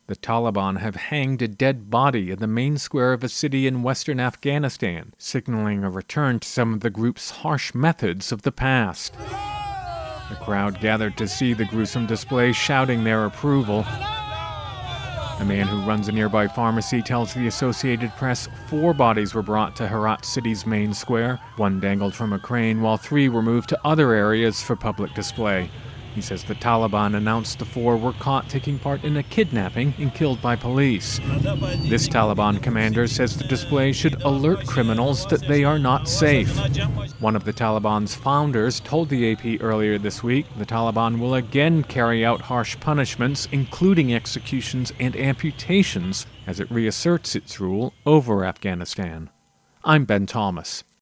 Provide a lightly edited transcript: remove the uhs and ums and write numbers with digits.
The Taliban have hanged a dead body in the main square of a city in western Afghanistan, signaling a return to some of the group's harsh methods of the past. The crowd gathered to see the gruesome display, shouting their approval. A man who runs a nearby pharmacy tells the Associated Press 4 bodies were brought to Herat city's main square. 1 dangled from a crane, while 3 were moved to other areas for public display. He says the Taliban announced the 4 were caught taking part in a kidnapping and killed by police. This Taliban commander says the display should alert criminals that they are not safe. One of the Taliban's founders told the AP earlier this week the Taliban will again carry out harsh punishments, including executions and amputations, as it reasserts its rule over Afghanistan. I'm Ben Thomas.